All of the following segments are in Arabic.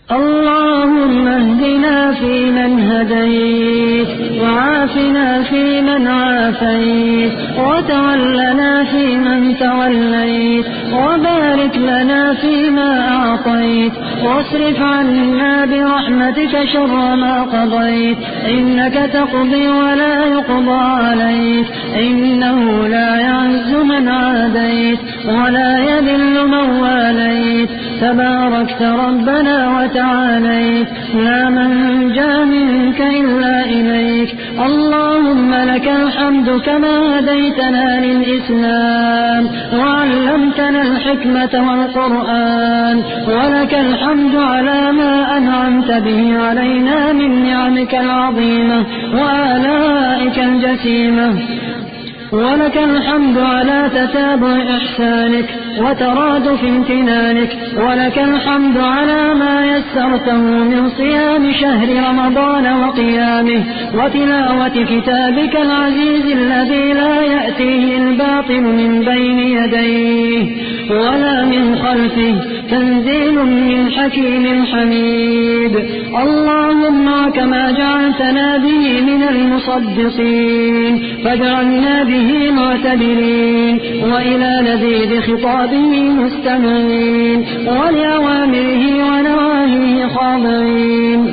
اللهم اهدنا فيمن هديت، وعافنا فيمن عافيت، وتولنا فيمن توليت، وبارك لنا فيما أعطيت، واصرف عنا برحمتك شر ما قضيت، إنك تقضي ولا يقضى عليك، إنه لا يعز من عاديت ولا يذل من واليت، تباركت ربنا وتعاليت، لا منجا منك إلا إليك. اللهم لك الحمد كما هديتنا للإسلام وعلمتنا الحكمة والقرآن، ولك الحمد على ما أنعمت به علينا من نعمك العظيمة وآلائك الجسيمة، ولك الحمد على تتابع إحسانك وترادف امتنانك، ولك الحمد على ما يسرته من صيام شهر رمضان وقيامه وتلاوة كتابك العزيز الذي لا يأتيه الباطل من بين يديه ولا من خلفه، تنزيل من حكيم حميد. اللهم كما جعلتنا به من المصدقين فاجعلنا به معتبرين، وإلى لذيذ خطابه مستمعين، ولأوامره ونواهيه خاضعين.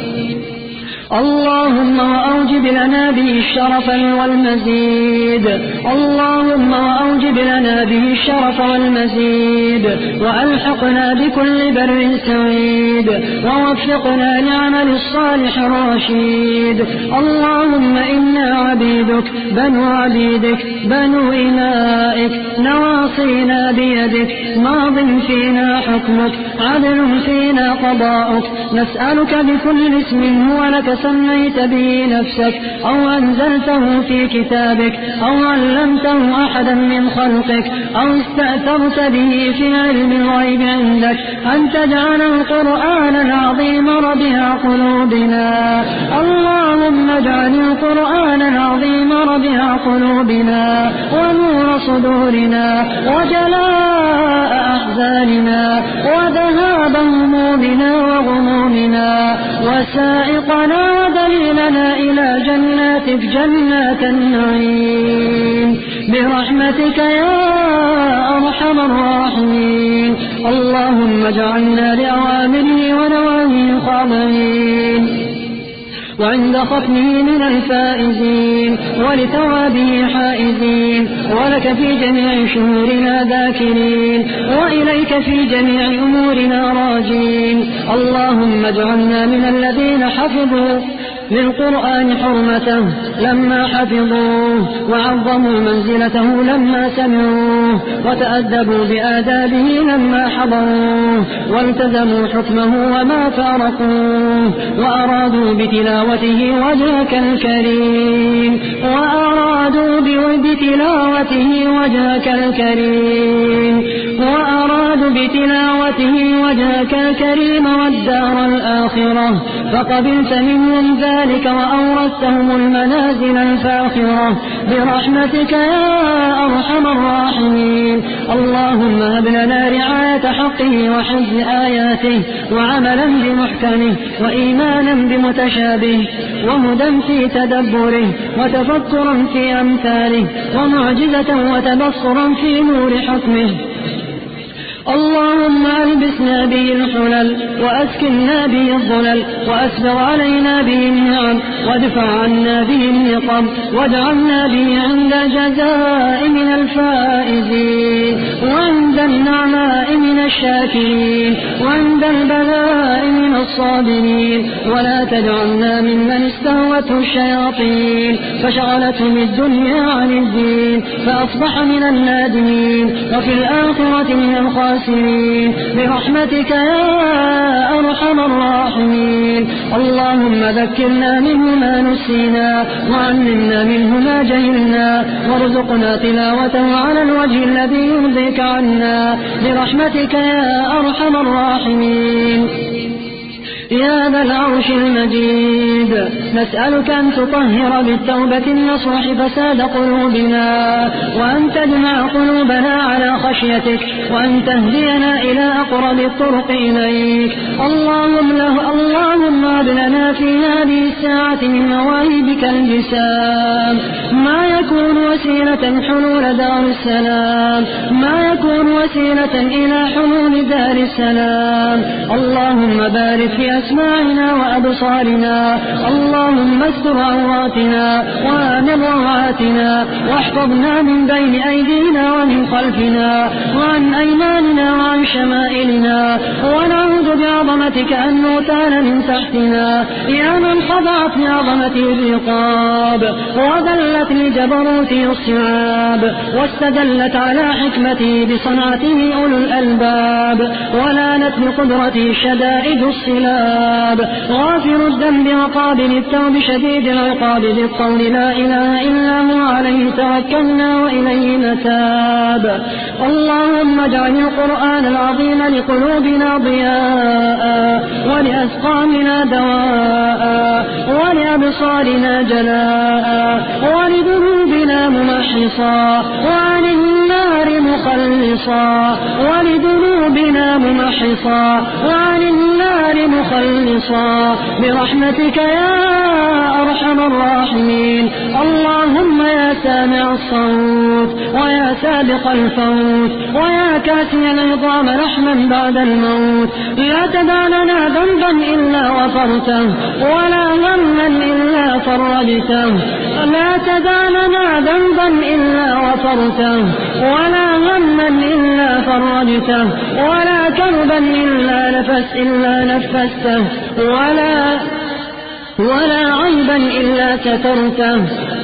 اللهم وأوجب لنا به الشرف والمزيد، اللهم وأوجب لنا به الشرف والمزيد، وألحقنا بكل بر سعيد، ووفقنا لعمل الصالح الرشيد. اللهم إنا عبيدك بنو عبيدك بنو إمائك، نواصينا بيدك، ماض فينا حكمك، عدل فينا قضاؤك، نسألك بكل اسم هو لك سميت به نفسك أو أنزلته في كتابك أو علمته أحدا من خلقك أو استأثرت به في علم الغيب عندك، أن تجعل القرآن العظيم ربيع قلوبنا. اللهم اجعل القرآن العظيم ربيع قلوبنا ونور صدورنا وجلاء أحزاننا وذهاب همومنا وغمومنا، وسائقنا ودليلنا إلى جناتك جنات النعيم برحمتك يا أرحم الراحمين. اللهم اجعلنا لأوامره ونواهيه خاضعين، وعند ختمه من الفائزين، ولثوابه حائزين، ولك في جميع شهورنا ذاكرين، وإليك في جميع أمورنا راجين. اللهم اجعلنا من الذين حفظوا للقرآن حرمته لما حفظوه، وعظموا منزلته لما سمعوه، وتأدبوا بآدابه لما حضروه، والتزموا حكمه وما فارقوه، وأرادوا بتلاوته وجهك الكريم، وأرادوا بتلاوته وجهك الكريم، وأرادوا بتلاوته وجهك الكريم والدار الآخرة، فقبلت منهم ذلك وأورثتهم المنازل الفاخرة برحمتك يا أرحم الراحمين. اللهم هب لنا رعاية حقه وحفظ آياته، وعملا بمحكمه، وإيمانا بمتشابه، وهدى في تدبره، وتفكرا في أمثاله، ومعجزة وتبصرا في نور حكمه. اللهم ألبسنا به الحلل، وأسكننا به الظلل، وأسبغ علينا به النعم، وادفع عنا به النقم، واجعلنا به عند الجزاء من الفائزين، وعند النعماء من الشاكرين، وعند البلاء من الصابرين، ولا تجعلنا ممن استهوته الشياطين فشغلتهم الدنيا عن الدين فأصبح من النادمين، وفي الآخرة من الخاسرين برحمتك يا أرحم الراحمين. اللهم ذكرنا منه ما نسينا، وعلمنا منه ما جهلنا، وارزقنا تلاوته على الوجه الذي يرضيك عنا برحمتك يا أرحم الراحمين. يا ذا العرش المجيد، نسألك أن تطهر بالتوبة النصوح فساد قلوبنا، وأن تجمع قلوبنا على خشيتك، وأن تهدينا إلى أقرب الطرق إليك. اللهم الساعة من مواهبك الجسام، ما يكون وسيلة حلول دار السلام، ما يكون وسيلة إلى حلول دار السلام. اللهم بارك في أسماعنا وأبصارنا، اللهم استر عوراتنا وآمن روعاتنا، واحفظنا من بين أيدينا ومن خلفنا وعن أيماننا وعن شمائلنا، ونعوذ بعظمتك أن نغتال من تحتنا، يا من خضعت لعظمته الرقاب وذلت لجبروته الصعاب، واستدلت على حكمته بصنعته أولو الألباب، ولانت بقدرته شدائد الصلاب، غافر الذنب وقابل التوب شديد العقاب، بالقول لا إله إلا هو عليه توكلنا وإليه نتاب. اللهم اجعل القرآن العظيم لقلوبنا ضياء، ولأسقامنا دواء، ولأبصارنا جلاء، ولذنوبنا ممحصا، وعن النار مخلصا، ولذنوبنا ممحصا، وعن النار مخلصا، برحمتك يا أرحم الراحمين. اللهم يا سامع الصوت ويا سابق الفوت ويا كاسي العظام لحما بعد الموت، لا تدع لنا ذنبا إلا غفرته ولا هما إلا فرجته، لا تدع لنا ذنبا إلا غفرته ولا هما إلا فرجته، ولا كربا إلا نفسته، ولا عيبا إلا سترته،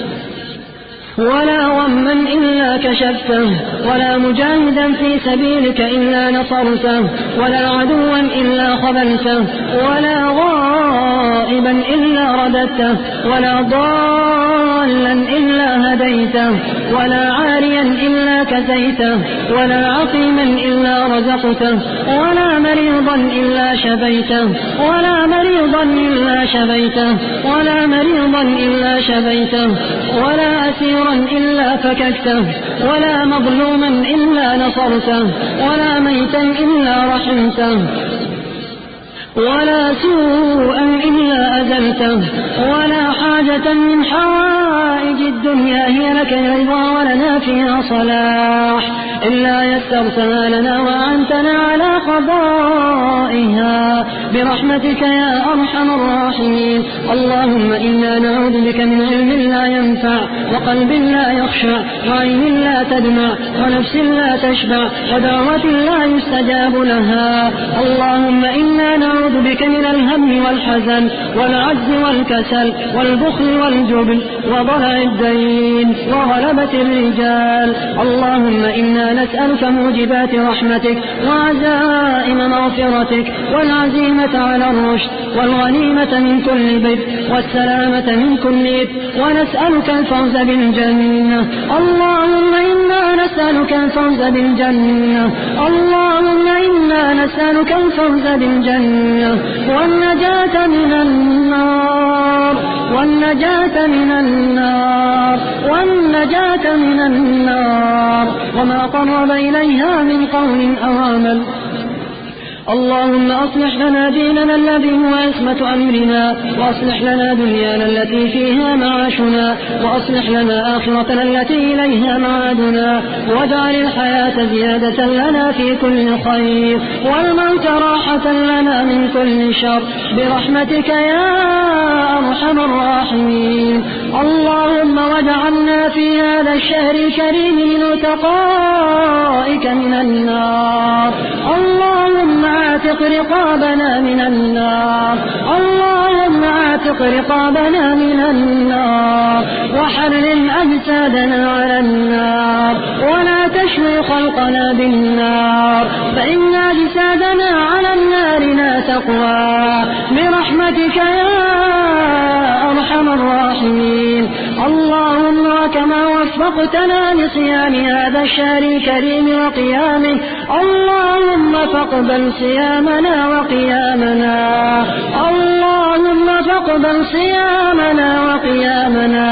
ولا غما إلا كشفته، ولا مجاهدا في سبيلك إلا نصرته، ولا عدوا إلا خذلته، ولا غائبا إلا رددته، ولا ضالا إلا هديته، ولا عاريا إلا كسيته، ولا عقيما إلا رزقته، ولا مريضا إلا شفيته، ولا مريضا إلا شفيته، ولا مريضا إلا شفيته، ولا أسيرا إلا فككته، ولا مظلوما إلا نصرته، ولا ميتا إلا رحمته، ولا سوءا إلا أزلته، ولا حاجة من حوائج الدنيا هي لك رضا ولنا فيها صلاح إلا يسرتها لنا وأعنتنا على قضائها برحمتك يا أرحم الراحمين. اللهم إنا نعوذ بك من علم لا ينفع وقلب لا يخشع وعين لا تدمع ونفس لا تشبع ودعوة لا يستجاب لها. اللهم إنا نعوذ بك من الهم والحزن والعجز والكسل والبخل والجبن وضلع الدين وغلبة الرجال. اللهم إنا نسألك موجبات رحمتك وعزائم مغفرتك والعزيمة على الرشد والغنيمة من كل بر والسلامة من كل إثم ونسألك الفوز بالجنة. اللهم إنا نسألك الفوز بالجنة. اللهم إنا نسألك الفوز بالجنة والنجاة من النار والنجاة من النار والنجاة من النار وما قرب إليها من قول أو عمل. اللهم أصلح لنا ديننا الذي هو عصمة أمرنا وأصلح لنا دنيانا التي فيها معاشنا وأصلح لنا آخرتنا التي إليها معادنا واجعل الحياة زيادة لنا في كل خير والموت راحة لنا من كل شر برحمتك يا أرحم الراحمين. اللهم واجعلنا في هذا الشهر الكريم من عتقائك من النار. اللهم اعتق رقابنا من النار. اللهم اعتق رقابنا من النار وحرم أجسادنا على النار ولا تشوي خلقنا بالنار فإن أجسادنا على النار لا تقوى برحمتك يا أرحم الراحمين. اللهم كما وفقتنا لصيام هذا الشهر الكريم وقيامه اللهم فاقبل صيامنا وقيامنا. اللهم فاقبل صيامنا وقيامنا.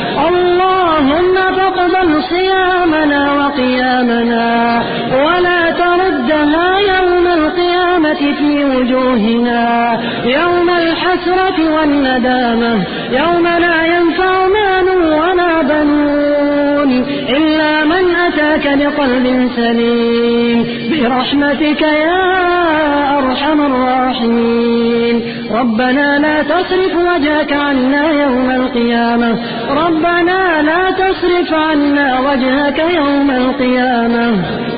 اللهم فاقبل صيامنا وقيامنا ولا تردنا يوم القيامة في وجوهنا يوم الحسرة والندامة يوم لا ينفع مال ولا بنون إلا من أتاك بقلب سليم برحمتك يا أرحم الراحمين. ربنا لا تصرف وجهك عنا يوم القيامة ربنا لا تصرف عنا وجهك يوم القيامة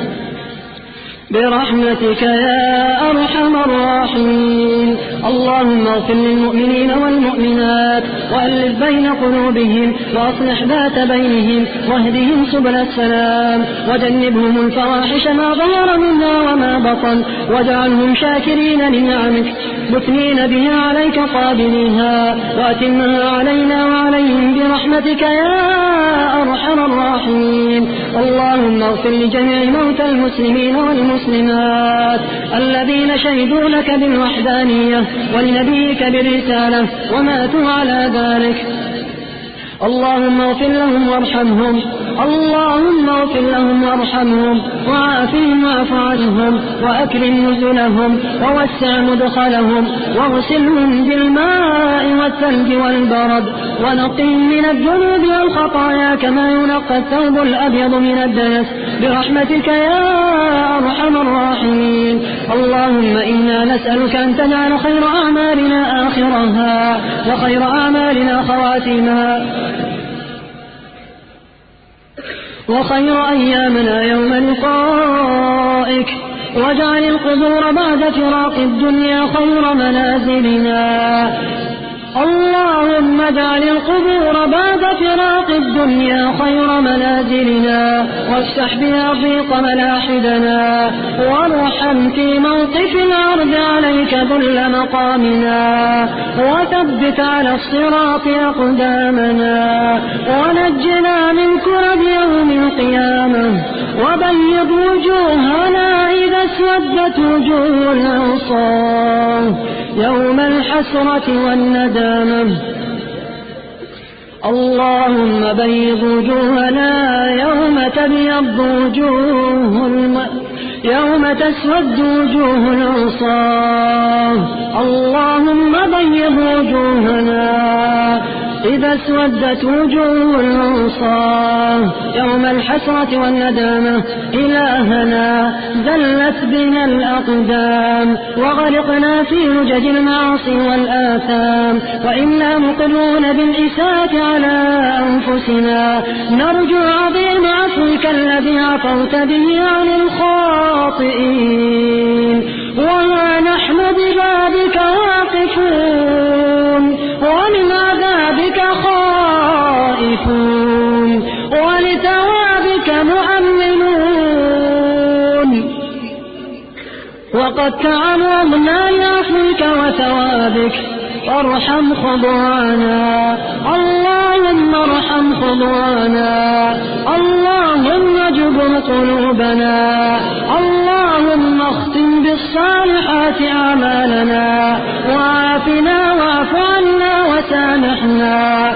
برحمتك يا أرحم الراحمين. اللهم اغفر للمؤمنين والمؤمنات وألف بين قلوبهم وأصلح ذات بينهم واهدهم سبل السلام وجنبهم الفواحش ما ظهر منها وما بطن واجعلهم شاكرين لنعمك مثنين بها عليك قابليها وأتمها علينا وعليهم برحمتك يا أرحم الراحمين. اللهم اغفر لجميع موتى المسلمين والمسلمات الذين شهدوا لك بالوحدانية ولنبيك بالرسالة وماتوا على ذلك. اللهم اغفر لهم وارحمهم اللهم اغفر لهم وارحمهم وعافهم واعف عنهم وأكرم نزلهم ووسع مدخلهم واغسلهم بالماء والثلج والبرد ونقهم من الذنوب والخطايا كما ينقى الثوب الأبيض من الدنس برحمتك يا أرحم الراحمين. اللهم إنا نسألك أن تجعل خير أعمالنا آخرها وخير أعمالنا خواتمها وخير أيامنا يوم لقائك واجعل القبور بعد فراق الدنيا خير منازلنا. اللهم اجعل القبور بعد فراق الدنيا خير منازلنا وافتح بها ضيق ملاحدنا وارحم في موقف العرض عليك ذل مقامنا وثبت على الصراط أقدامنا ونجنا من كرب يوم القيامة وبيض وجوهنا إذا اسودت وجوه العصاة يوم الحسرة والندامة. اللهم بيض وجوهنا يوم تبيض يوم تسود وجوه العصاة. اللهم بيض وجوهنا إذا اسودت وجوه العصاة يوم الحسرة والندامة. إلهنا زلت بنا الأقدام وغرقنا في لجج المعاصي والآثام وإنا مقرون بالإساءة على أنفسنا نرجو عظيم عفوك الذي عفوت به عن الخاطئين وما نحن ببابك واقفون ومن عذابك خائفون ولثوابك مؤمنون وقد تعرضنا لعفوك وثوابك فارحم خضوعنا. اللهم ارحم خضوعنا اللهم اجبر قلوبنا اللهم اختم بالصالحات أعمالنا وعافنا واعف عنا وسامحنا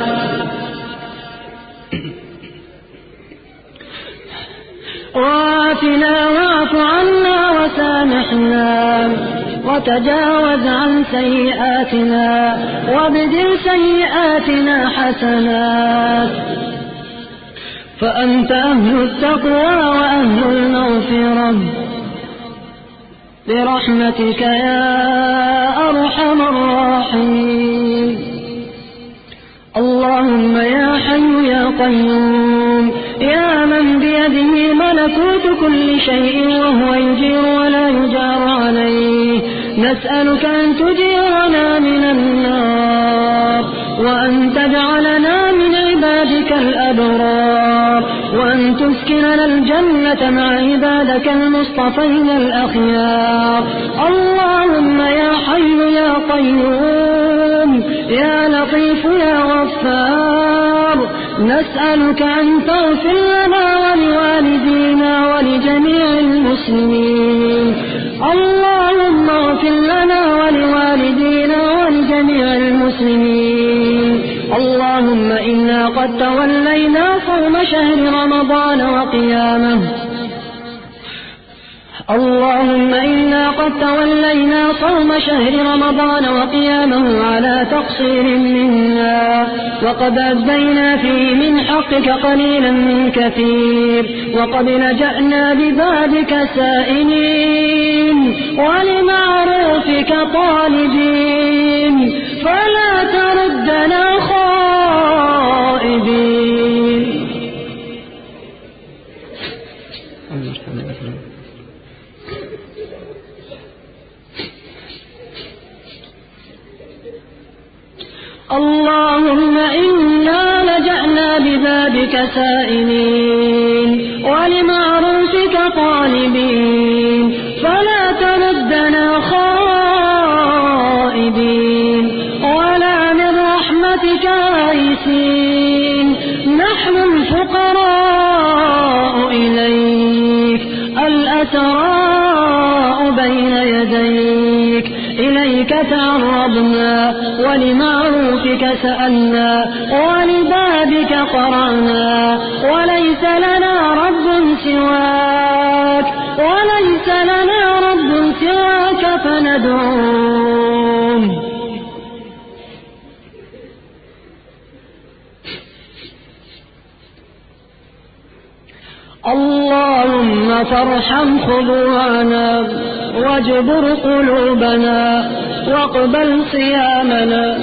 واعف عنا وسامحنا وتجاوز عن سيئاتنا وابدل سيئاتنا حسنات فأنت أهل التقوى وأهل المغفرة برحمتك يا أرحم الراحمين. اللهم يا حي يا قيوم يا من بيده ملكوت كل شيء وهو يجير ولا يجار عليه نسألك أن تجيرنا من النار وأن تجعلنا من عبادك الأبرار وأن تسكننا الجنة مع عبادك المصطفين الأخيار. اللهم يا حي يا قيوم يا لطيف يا غفار نسألك أن تغفر لنا ولوالدينا ولجميع المسلمين. اللهم اغفر لنا ولوالدينا ولجميع المسلمين. اللهم إنا قد تولينا صوم شهر رمضان وقيامه اللهم إنا قد تولينا صوم شهر رمضان وقيامه على تقصير منا، وقد أدينا فيه من حقك قليلا من كثير، وقد لجأنا ببابك سائلين ولمعروفك طالبين، فلا تردنا خائبين. اللهم إنا لجأنا ببابك سائلين ولمعروفك طالبين، فلا تردنا خائبين ولا من رحمتك آيسين. نحن الفقراء إليك الأسراء بين يديك، إليك تعرضنا ولمعروفك سألنا ولبابك قرعنا، وليس لنا رب سواك، وليس لنا رب سواك فندعوه. اللهم فارحم خضوعنا واجبر قلوبنا واقبل صيامنا.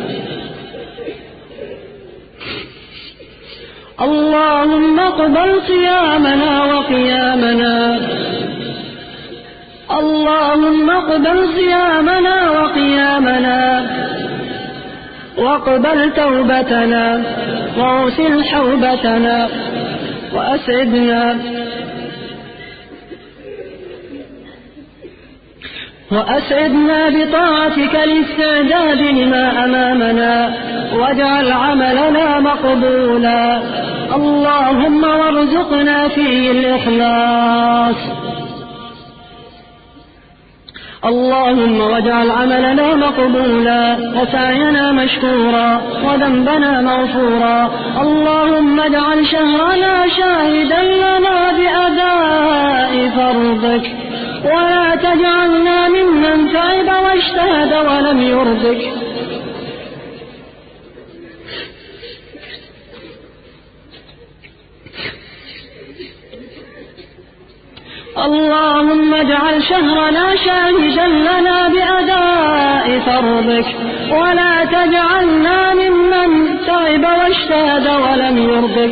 اللهم اقبل صيامنا وقيامنا. اللهم اقبل صيامنا وقيامنا، واقبل توبتنا واغسل حوبتنا وأسعدنا بطاعتك الاستعداد لما أمامنا، واجعل عملنا مقبولا. اللهم وارزقنا فيه الإخلاص. اللهم واجعل عملنا مقبولا وسعينا مشكورا وذنبنا مغفورا. اللهم اجعل شهرنا شاهدا لنا بأداء فرضك، ولا تجعلنا ممن تعب واجتهد ولم يرضك. اللهم اجعل شهرنا شاهدا لنا بأداء فرضك، ولا تجعلنا ممن تعب واجتهد ولم يرضك.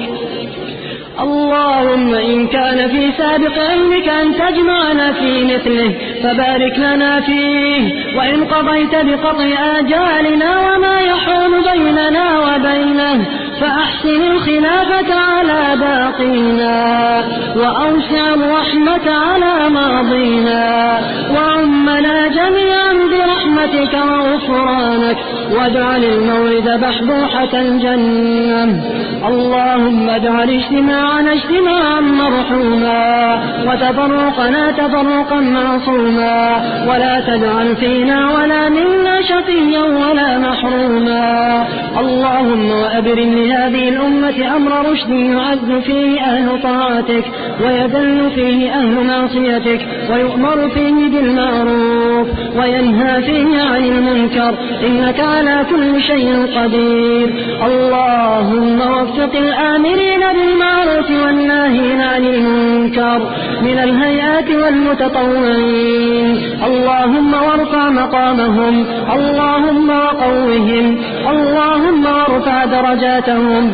اللهم إن كان في سابق علمك أن تجمعنا في مثله فبارك لنا فيه، وإن قضيت بقطع آجالنا وما يحول بيننا وبينه فأحسن الخلافة على باقينا، وأوسع الرحمة على ماضينا، وعمنا جميعا برحمتك وغفرانك، واجعل المورد بحبوحة الجنة. اللهم اجعل اجتماعنا اجتماعا مرحوما، وتفرقنا تفرقا معصوما، ولا تجعل فينا ولا منا شقيا ولا محروما. اللهم وأبرم لهذه الأمة أمر رشد يعز فيه أهل طاعتك، ويذل فيه أهل معصيتك، ويؤمر فيه بالمعروف وينهى فيه عن المنكر، إنك على كل شيء قدير. اللهم وفق الآمرين بالمعروف والناهين عن المنكر من الهيئات والمتطوعين. اللهم وارفع مقامهم، اللهم وقوهم، اللهم وارفع درجاتهم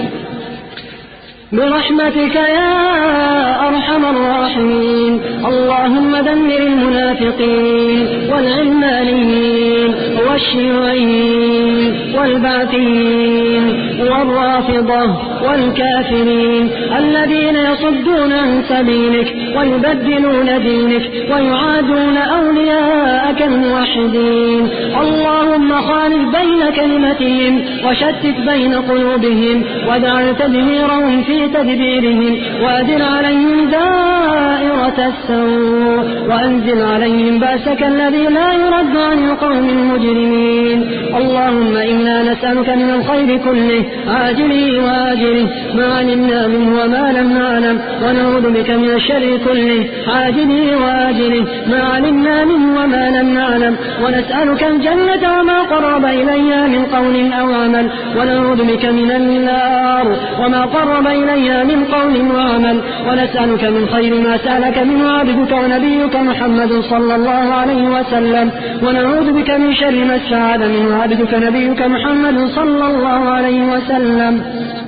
برحمتك يا أرحم الراحمين. اللهم دمر المنافقين والعلمانيين والشيوعيين والبعثيين والرافضة والكافرين الذين يصدون عن سبيلك ويبدلون دينك ويعادون أولياءك الموحدين. اللهم خالف بين كلمتهم وشتت بين قلوبهم، واجعل تدميرهم في تدبيرهم، وأدر عليهم دائرة السوء، وأنزل عليهم بأسك الذي لا يرد عن القوم المجرمين. اللهم إنا نسألك من الخير كله عاجله وآجله وآخره ما علمنا منه وما لم نعلم، ونعوذ بك من الشر كله عاجله وآجله ما علمنا منه وما لم نعلم، ونسألك الجنة وما قرب إليها من قول أو عمل، ونعوذ بك من النار وما قرب إليها من قول وعمل، ونسألك من خير ما سألك منه عبدك ونبيك محمد صلى الله عليه وسلم، ونعوذ بك من شر ما استعاذ منه عبدك نبيك محمد صلى الله عليه وسلم.